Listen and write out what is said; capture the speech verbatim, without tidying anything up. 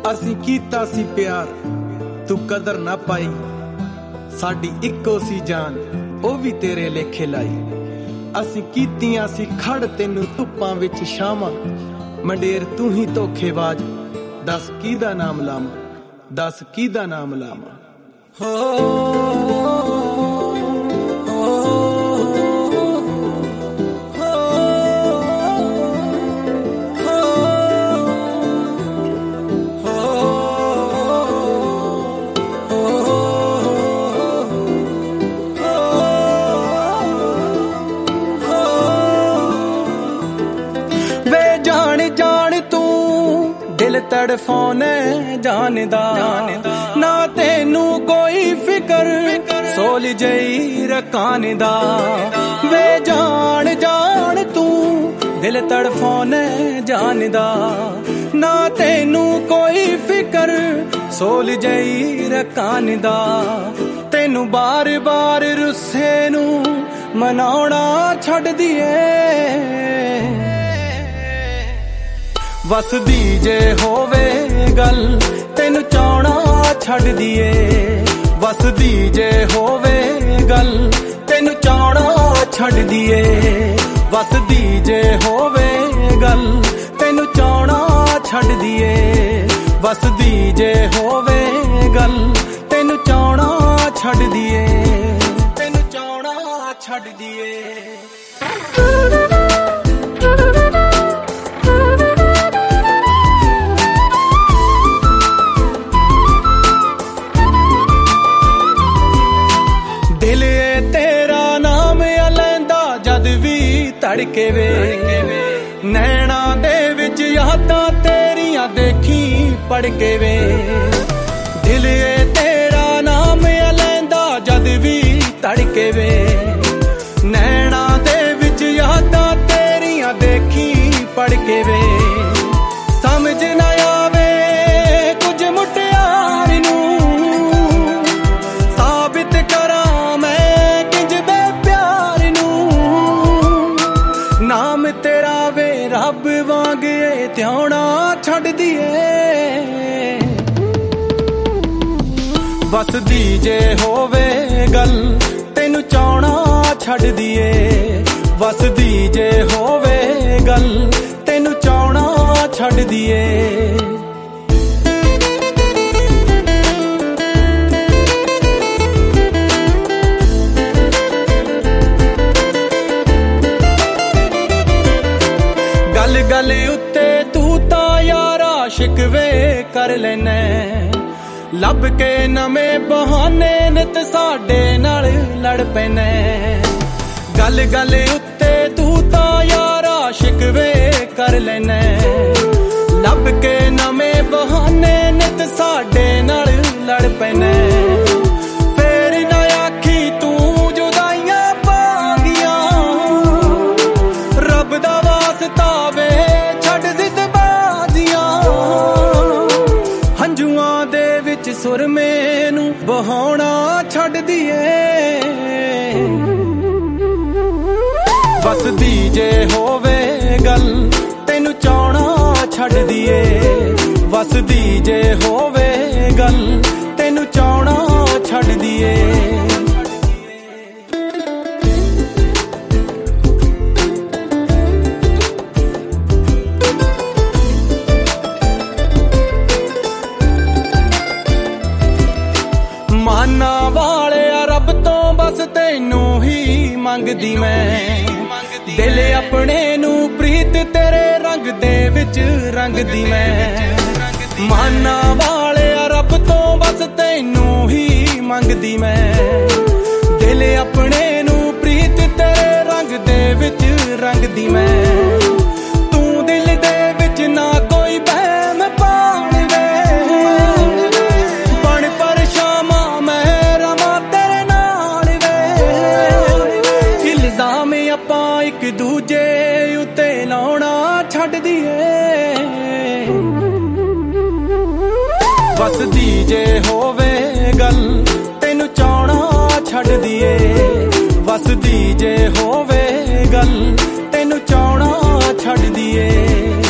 असी कीता सी प्यार तू कदर ना पाई, साडी इक्को सी जान ओ भी तेरे लेखे लाई। असी कीतियां सी खड़ तेनू धुप्पां विच छावां, मंडेर तू ही धोखेबाज, दस कीदा नाम लावां, दस कीदा नाम लावां। हो दिल तड़फाने जानदा ना तेनू कोई फिकर, सोल जई रकाने दा। वे जान जान तू दिल तड़फाने जानदा ना तेनू कोई फिकर, सोल जई रकाने दा। तेनू बार बार रुस्से नू मनाउणा छड्ड दिए, वसदी जे होवे गल तेनू चाहना छड्ड दिए। वसदी जे होवे गल तेनू चाहना छड्ड दिए। वसदी जे होवे गल तेनू चाहना छड्ड दिए। वसदी जे होवे गल तेनू चाहना छड्ड दिए। तेनू चाहना छड्ड दिए। तड़के वे नैना दे विच यादां तेरियां देखी पढ़ के वे। दिल ए तेरा नाम लैंदा जद भी तड़के वे, नैना दे विच यादां तेरियां देखी पढ़ के वे। समझ ना आवे कुछ मुटियार नू साबित करां मैं किंज बे प्यार नू। नाम तेरा वे रब वांग ध्याना छड्ड दिए। वसदी जे होवे गल तेनू चाहना छड्ड दिए। वसदी जे होवे गल तेनू चाहना छड्ड दिए। गल गल उत्ते तू ता यारा शिकवे कर लेना, लभ के नवें बहाने नित साडे नाल लड़ पैना। गल गल उत्ते तू ता यारा शिकवे कर लेना, लभ के नवें बहाने नित साडे नाल लड़ पैना। फेर ना आखी तू जुदाइयां पा गया, रब दा वास्ता वे छड्ड जिद बाजियां। हंजुआं दे विच सुर मैनू बहाना छड्ड दिए। वसदी जे होवे गल तेनू चाहना छड्ड दिए। वसदी जे होवे गल तेनू चाहना छड्ड दिए। माना वाले रब तो बस तेनू ही मंगदी मैं, दिल अपने नू प्रीत तेरे रंग दे विच रंगदी मैं। माना वाले रब तो बस तेनू ही मंगदी मैं, दिल अपने नू प्रीत तेरे रंग दे विच रंगदी मैं। तू दिल दे विच ना कोई बहम पाल वे, बन पर शामा मैं रमा तेरे नाल वे। इल्जाम आपां इक दूजे उत्ते लाउणा छड्ड दिए। वसदी जे होवे गल तेनू चाहना छड्ड दिए। वसदी जे होवे गल तेनू चाहना छड्ड दिए।